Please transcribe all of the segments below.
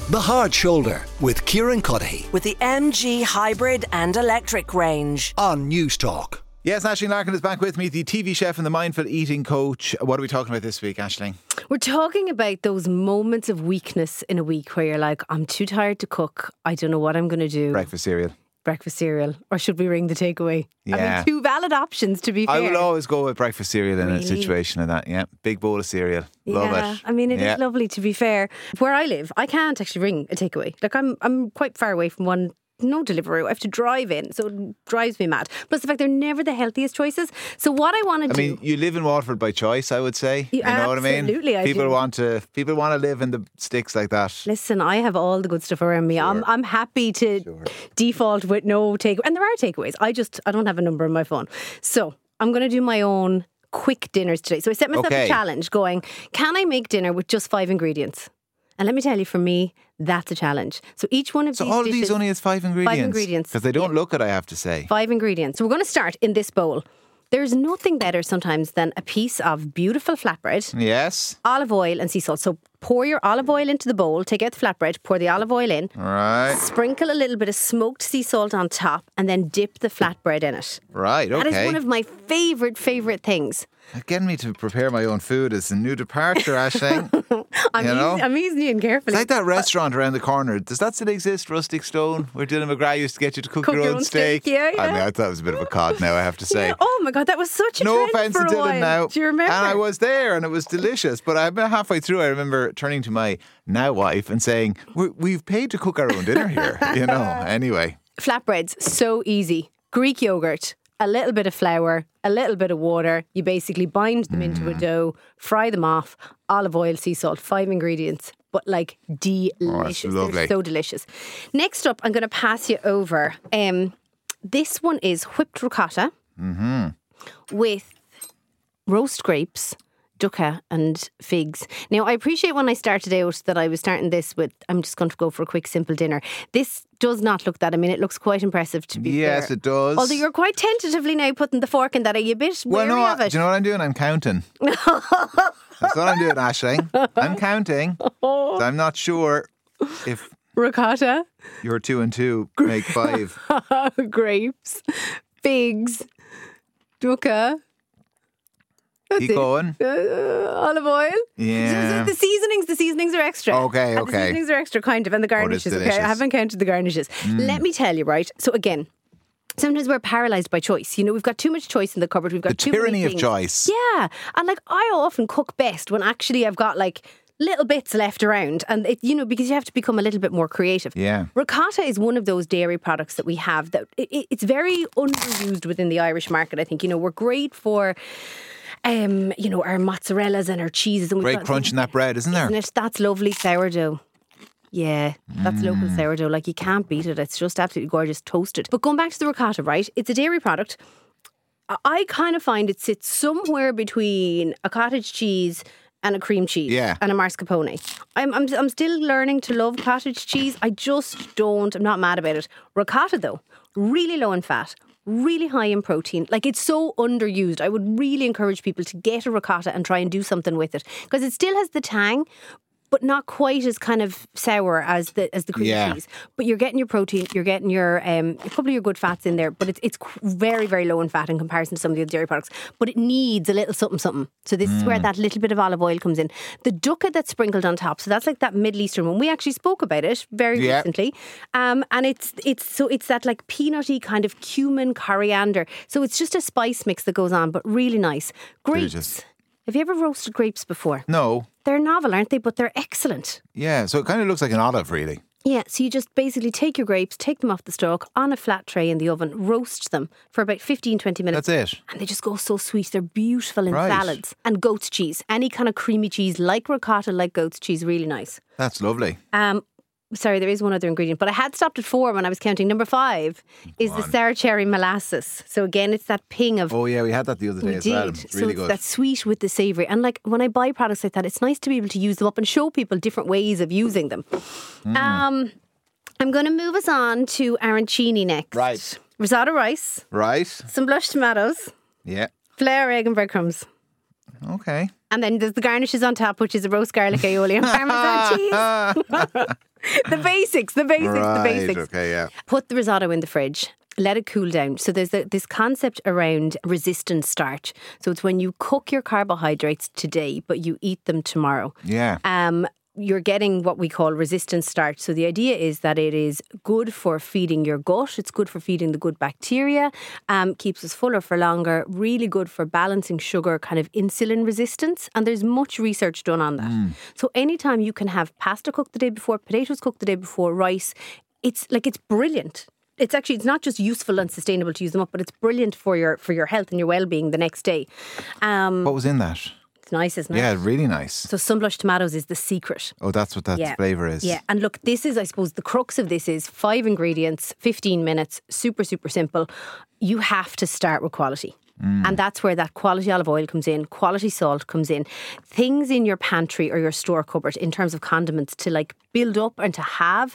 The Hard Shoulder with Kieran Cuddihy with the MG hybrid and electric range on News Talk. Yes, Aisling Larkin is back with me, the TV chef and the mindful eating coach. What are we talking about this week, Aisling? We're talking about those moments of weakness in a week where you're like, I'm too tired to cook. I don't know what I'm going to do. Breakfast cereal. Or should we ring the takeaway? Yeah. I mean, two valid options, to be fair. I will always go with breakfast cereal in a situation like that. Yeah, big bowl of cereal. Love it. I mean, it is lovely, to be fair. Where I live, I can't actually ring a takeaway. Like, I'm quite far away from one. No delivery. I have to drive in, so it drives me mad. Plus the fact they're never the healthiest choices. So what I want to do... I mean, you live in Waterford by choice, I would say. You know what I mean? Absolutely, I do. People want to live in the sticks like that. Listen, I have all the good stuff around me. Sure. I'm happy to default with no takeaway. And there are takeaways. I don't have a number on my phone. So I'm going to do my own quick dinners today. So I set myself a challenge going, can I make dinner with just 5 ingredients? And let me tell you, for me, that's a challenge. So each one of these all of dishes, these only has 5 ingredients? 5 ingredients. Because they don't look it, I have to say. 5 ingredients. So we're going to start in this bowl. There's nothing better sometimes than a piece of beautiful flatbread. Yes. Olive oil and sea salt. So pour your olive oil into the bowl, take out the flatbread, pour the olive oil in. Right. Sprinkle a little bit of smoked sea salt on top and then dip the flatbread in it. Right, okay. That is one of my favourite things. Getting me to prepare my own food is a new departure, Aisling. I'm easing you in carefully. It's like that restaurant around the corner. Does that still exist, Rustic Stone, where Dylan McGrath used to get you to cook your own steak? Yeah. I mean, I thought it was a bit of a cod now, I have to say. Yeah. Oh my God, that was such a No trend offence to for a Dylan while. now. Do you remember? And I was there and it was delicious. But about halfway through, I remember turning to my now wife and saying, we've paid to cook our own dinner here, Anyway. Flatbreads, so easy. Greek yogurt, a little bit of flour, a little bit of water. You basically bind them into a dough, fry them off, olive oil, sea salt, 5 ingredients. But like delicious. Lovely. They're so delicious. Next up, I'm going to pass you over. This one is whipped ricotta with roast grapes, dukkha and figs. Now, I appreciate when I started out that I was starting this with, I'm just going to go for a quick, simple dinner. This does not look that. I mean, it looks quite impressive to be fair. Yes, it does. Although you're quite tentatively now putting the fork in that. Are you a bit wary of it? Do you know what I'm doing? I'm counting. That's what I'm doing, Aisling. I'm counting. So I'm not sure if Ricotta, your 2 and 2 make 5. grapes, figs, dukkha. Keep going. Olive oil. Yeah. So the seasonings are extra. Okay. The seasonings are extra, kind of, and the garnishes. Okay, I haven't counted the garnishes. Let me tell you, right? So again, sometimes we're paralysed by choice. We've got too much choice in the cupboard. We've got too many tyranny of things. choice. Yeah, and I often cook best when actually I've got little bits left around, and because you have to become a little bit more creative. Yeah. Ricotta is one of those dairy products that we have that it's very underused within the Irish market. I think we're great for our mozzarellas and our cheeses. And Great crunch in that bread, isn't there? That's lovely sourdough. Yeah, that's local sourdough. You can't beat it. It's just absolutely gorgeous, toasted. But going back to the ricotta, right? It's a dairy product. I kind of find it sits somewhere between a cottage cheese and a cream cheese and a mascarpone. I'm still learning to love cottage cheese. I'm not mad about it. Ricotta, though, really low in fat, really high in protein. It's so underused. I would really encourage people to get a ricotta and try and do something with it, because it still has the tang, but not quite as kind of sour as the cream cheese. But you're getting your protein, you're getting your a couple of your good fats in there, but it's very, very low in fat in comparison to some of the other dairy products. But it needs a little something, something. So this is where that little bit of olive oil comes in. The dukkha that's sprinkled on top, so that's like that Middle Eastern one. We actually spoke about it very recently, and it's that peanutty kind of cumin, coriander. So it's just a spice mix that goes on, but really nice. Grapes. Delicious. Have you ever roasted grapes before? No. They're novel, aren't they? But they're excellent. Yeah, so it kind of looks like an olive, really. Yeah, so you just basically take your grapes, take them off the stalk on a flat tray in the oven, roast them for about 15-20 minutes. That's it. And they just go so sweet. They're beautiful in salads. And goat's cheese. Any kind of creamy cheese like ricotta, like goat's cheese, really nice. That's lovely. Sorry, there is one other ingredient, but I had stopped at 4 when I was counting. Number 5 is the sour cherry molasses. So again, it's that ping of... Oh yeah, we had that the other day as well. It's really good. That sweet with the savoury. And when I buy products like that, it's nice to be able to use them up and show people different ways of using them. I'm going to move us on to arancini next. Right. Risotto rice. Right. Some blushed tomatoes. Yeah. Flour, egg and breadcrumbs. Okay. And then there's the garnishes on top, which is a roast garlic aioli and Parmesan cheese. The basics. Right, okay, yeah. Put the risotto in the fridge. Let it cool down. So there's this concept around resistant starch. So it's when you cook your carbohydrates today, but you eat them tomorrow. Yeah. You're getting what we call resistant starch. So the idea is that it is good for feeding your gut. It's good for feeding the good bacteria. Keeps us fuller for longer. Really good for balancing sugar, kind of insulin resistance. And there's much research done on that. So anytime you can have pasta cooked the day before, potatoes cooked the day before, rice, it's brilliant. It's not just useful and sustainable to use them up, but it's brilliant for your health and your well-being the next day. What was in that? It's nice, isn't it? Yeah, really nice. So sunblush tomatoes is the secret. Oh, that's what that flavour is. Yeah, and look, this is, I suppose, the crux of this is 5 ingredients, 15 minutes, super, super simple. You have to start with quality. And that's where that quality olive oil comes in, quality salt comes in. Things in your pantry or your store cupboard in terms of condiments to like build up and to have,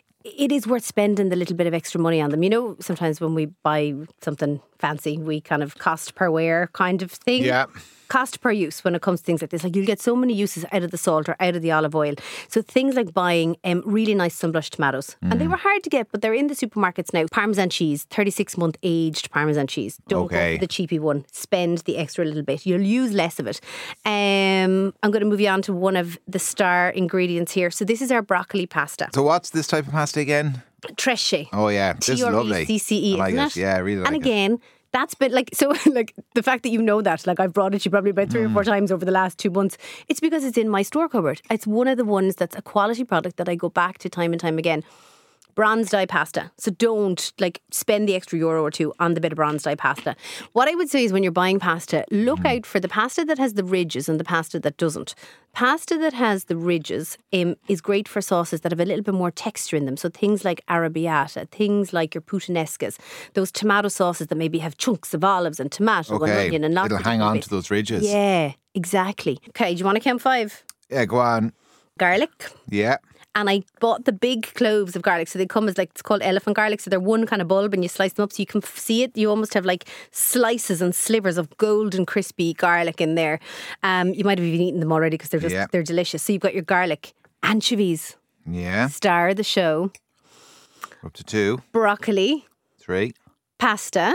it is worth spending the little bit of extra money on them. You know, sometimes when we buy something fancy, we kind of cost per wear kind of thing. Yeah. Cost per use when it comes to things like this. Like you'll get so many uses out of the salt or out of the olive oil. So things like buying really nice sunblush tomatoes. And they were hard to get, but they're in the supermarkets now. Parmesan cheese, 36-month aged Parmesan cheese. Don't go for the cheapy one. Spend the extra little bit. You'll use less of it. I'm going to move you on to one of the star ingredients here. So this is our broccoli pasta. So what's this type of pasta again? Tresce. Oh yeah, this is lovely. TRECCE, I like isn't it. it? Yeah, I really like and it. again, that's been like, so like the fact that you know that, like I've brought it to you probably about 3 or 4 times over the last 2 months. It's because it's in my store cupboard. It's one of the ones that's a quality product that I go back to time and time again. Bronze dye pasta. So don't like spend the extra euro or 2 on the bit of bronze dye pasta. What I would say is when you're buying pasta, look out for the pasta that has the ridges and the pasta that doesn't. Pasta that has the ridges is great for sauces that have a little bit more texture in them. So things like arrabbiata, things like your puttanescas, those tomato sauces that maybe have chunks of olives and tomato and onion and lots it'll of hang different on bits. to those ridges. Yeah, exactly. Okay, do you want to count 5? Yeah, go on. Garlic. Yeah. And I bought the big cloves of garlic. So they come as like, it's called elephant garlic. So they're one kind of bulb and you slice them up so you can see it. You almost have like slices and slivers of golden crispy garlic in there. You might have even eaten them already because they're delicious. So you've got your garlic, anchovies. Yeah. Star of the show. Up to 2. Broccoli. 3. Pasta.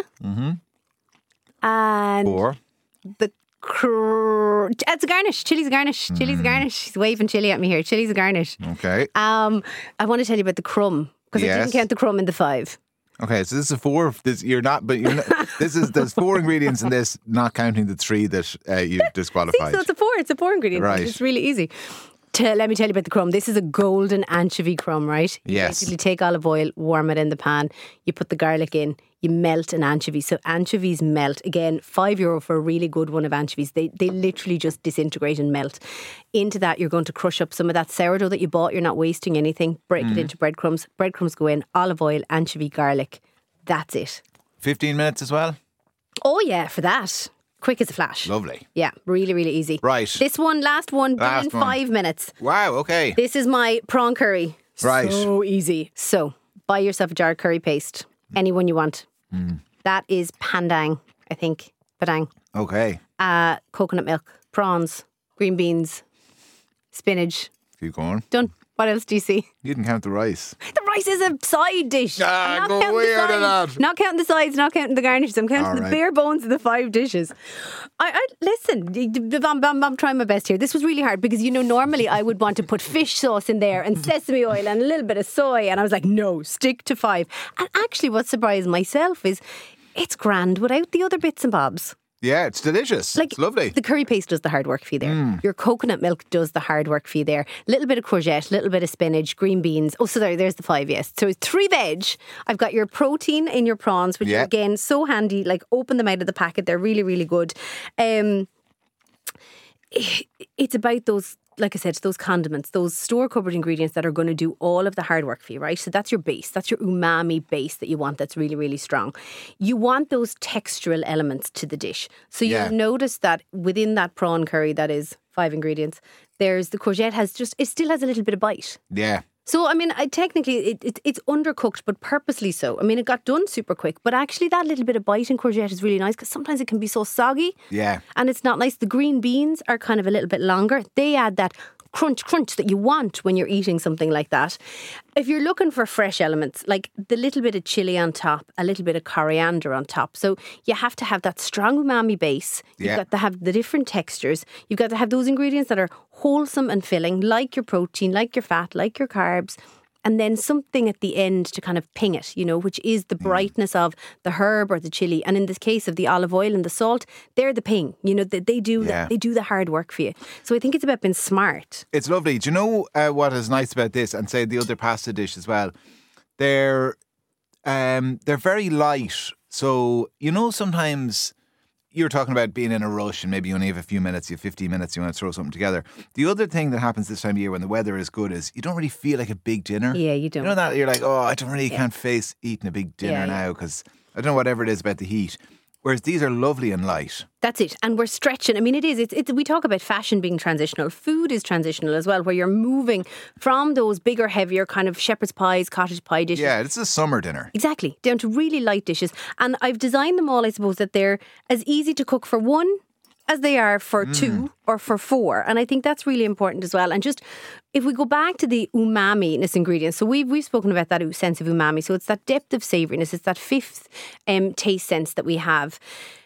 And 4. the it's a garnish. Chili's a garnish. Chili's a garnish. He's waving chili at me here. Chili's a garnish. Okay. I want to tell you about the crumb because I didn't count the crumb in the 5. Okay, so this is 4. You're not. There's 4 ingredients in this, not counting the 3 that you disqualified. See, so it's a 4 ingredient. Right. It's really easy. Let me tell you about the crumb. This is a golden anchovy crumb, right? You Yes. basically take olive oil, warm it in the pan. You put the garlic in. You melt an anchovy. So anchovies melt. Again, €5 for a really good one of anchovies. They literally just disintegrate and melt. Into that, you're going to crush up some of that sourdough that you bought. You're not wasting anything. Break it into breadcrumbs. Breadcrumbs go in. Olive oil, anchovy, garlic. That's it. 15 minutes as well? Oh yeah, for that. Quick as a flash. Lovely. Yeah, really, really easy. Right. This one, last one, done in 5 minutes. Wow, okay. This is my prawn curry. Right. So easy. So, buy yourself a jar of curry paste. Anyone you want. That is pandang, I think. Padang. Okay. Coconut milk, prawns, green beans, spinach. Keep going. Done. What else do you see? You didn't count the rice. The rice is a side dish. I'm not go counting the weird sides. on that. Not counting the sides, not counting the garnishes. I'm counting All the right. bare bones of the 5 dishes. I listen, I'm trying my best here. This was really hard because, you know, normally I would want to put fish sauce in there and sesame oil and a little bit of soy. And I was like, no, stick to 5. And actually what surprised myself is it's grand without the other bits and bobs. Yeah, it's delicious. Like, it's lovely. The curry paste does the hard work for you there. Your coconut milk does the hard work for you there. Little bit of courgette, little bit of spinach, green beans. Oh, so there's the 5, yes. So 3 veg. I've got your protein in your prawns, which are, again, so handy. Like, open them out of the packet. They're really, really good. It's about those, like I said, those condiments, those store cupboard ingredients that are going to do all of the hard work for you, right? So that's your base. That's your umami base that you want that's really, really strong. You want those textural elements to the dish. So you'll notice that within that prawn curry, that is 5 ingredients, there's the courgette it still has a little bit of bite. Yeah. So, I mean, technically, it's undercooked, but purposely so. I mean, it got done super quick, but actually that little bit of bite in courgette is really nice because sometimes it can be so soggy. Yeah. And it's not nice. The green beans are kind of a little bit longer. They add that crunch that you want when you're eating something like that. If you're looking for fresh elements, like the little bit of chili on top, a little bit of coriander on top. So you have to have that strong umami base. You've got to have the different textures. You've got to have those ingredients that are wholesome and filling, like your protein, like your fat, like your carbs. And then something at the end to kind of ping it, which is the brightness of the herb or the chili. And in this case of the olive oil and the salt, they're the ping. They do the hard work for you. So I think it's about being smart. It's lovely. Do you know what is nice about this, and say the other pasta dish as well? They're very light. So sometimes you're talking about being in a rush and maybe you only have a few minutes, you have 15 minutes, you want to throw something together. The other thing that happens this time of year when the weather is good is you don't really feel like a big dinner. Yeah, you don't. You know that? You're like, I don't really can't face eating a big dinner now because I don't know whatever it is about the heat. Whereas these are lovely and light. That's it. And we're stretching. I mean, it is. It's we talk about fashion being transitional. Food is transitional as well, where you're moving from those bigger, heavier kind of shepherd's pies, cottage pie dishes. Yeah, it's a summer dinner. Exactly. Down to really light dishes. And I've designed them all, I suppose, that they're as easy to cook for one as they are for two or for four. And I think that's really important as well. And just, if we go back to the umami in this ingredient, so we've spoken about that sense of umami. So it's that depth of savouriness. It's that fifth taste sense that we have.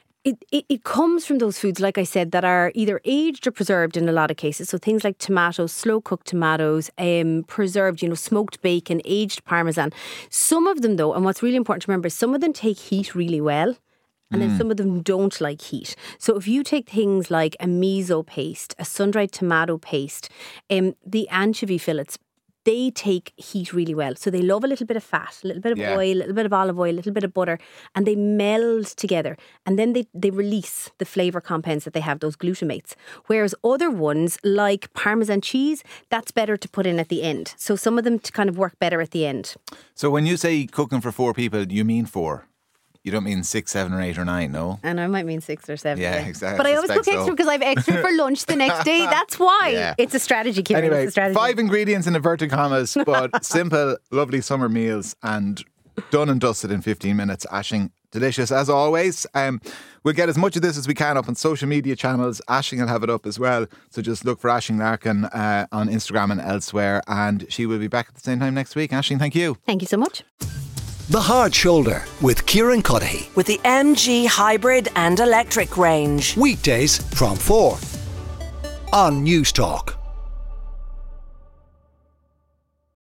It comes from those foods, like I said, that are either aged or preserved in a lot of cases. So things like tomatoes, slow cooked tomatoes, preserved, smoked bacon, aged parmesan. Some of them though, and what's really important to remember is some of them take heat really well. And then some of them don't like heat. So if you take things like a miso paste, a sun-dried tomato paste, the anchovy fillets, they take heat really well. So they love a little bit of fat, a little bit of oil, a little bit of olive oil, a little bit of butter, and they meld together. And then they release the flavour compounds that they have, those glutamates. Whereas other ones, like Parmesan cheese, that's better to put in at the end. So some of them to kind of work better at the end. So when you say cooking for 4 people, you mean 4? You don't mean 6, 7 or 8 or 9, no? And I might mean 6 or 7. Yeah, exactly. But I always cook extra because I have extra for lunch the next day. That's why. It's a strategy, Kieran. Anyway, it's a strategy. 5 ingredients in inverted commas, but simple, lovely summer meals and done and dusted in 15 minutes. Aisling, delicious as always. We'll get as much of this as we can up on social media channels. Aisling will have it up as well. So just look for Aisling Larkin on Instagram and elsewhere. And she will be back at the same time next week. Aisling, thank you. Thank you so much. The Hard Shoulder with Kieran Cuddihy. With the MG hybrid and electric range. Weekdays from 4 on News Talk.